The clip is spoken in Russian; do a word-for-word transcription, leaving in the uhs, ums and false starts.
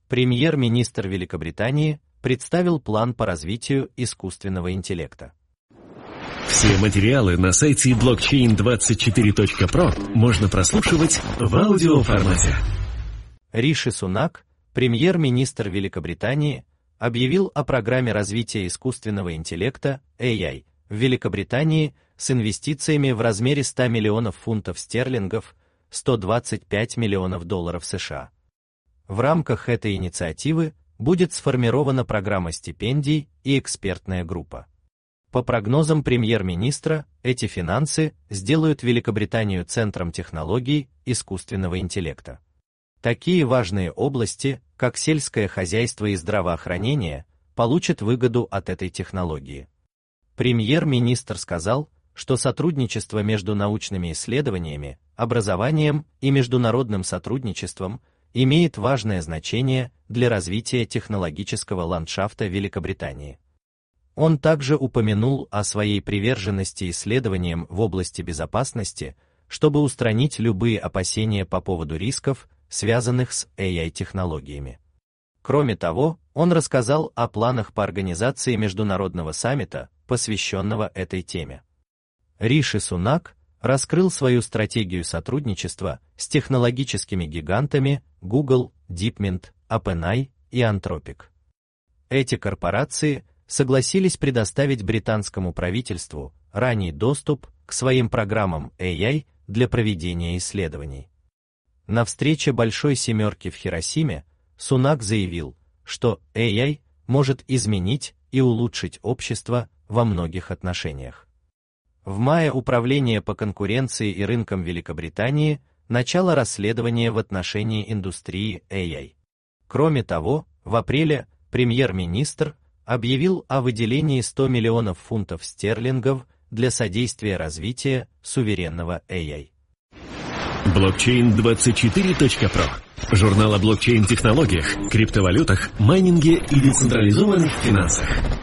Премьер-министр Великобритании представил план по развитию искусственного интеллекта. Все материалы на сайте блокчейн двадцать четыре точка про можно прослушивать в аудиоформате. Риши Сунак, премьер-министр Великобритании, объявил о программе развития искусственного интеллекта эй ай в Великобритании с инвестициями в размере ста миллионов фунтов стерлингов, сто двадцать пять миллионов долларов США. В рамках этой инициативы будет сформирована программа стипендий и экспертная группа. По прогнозам премьер-министра, эти финансы сделают Великобританию центром технологий искусственного интеллекта. Такие важные области, как сельское хозяйство и здравоохранение, получат выгоду от этой технологии. Премьер-министр сказал, что сотрудничество между научными исследованиями, образованием и международным сотрудничеством имеет важное значение для развития технологического ландшафта Великобритании. Он также упомянул о своей приверженности исследованиям в области безопасности, чтобы устранить любые опасения по поводу рисков, связанных с эй ай-технологиями. Кроме того, он рассказал о планах по организации международного саммита, посвященного этой теме. Риши Сунак раскрыл свою стратегию сотрудничества с технологическими гигантами Google, DeepMind, OpenAI и Anthropic. Эти корпорации согласились предоставить британскому правительству ранний доступ к своим программам эй ай для проведения исследований. На встрече Большой семерки в Хиросиме Сунак заявил, что эй ай может изменить и улучшить общество во многих отношениях. В мае Управление по конкуренции и рынкам Великобритании начало расследование в отношении индустрии эй ай. Кроме того, в апреле премьер-министр объявил о выделении ста миллионов фунтов стерлингов для содействия развития суверенного эй ай. блокчейн двадцать четыре точка про. Журнал о блокчейн-технологиях, криптовалютах, майнинге и децентрализованных финансах.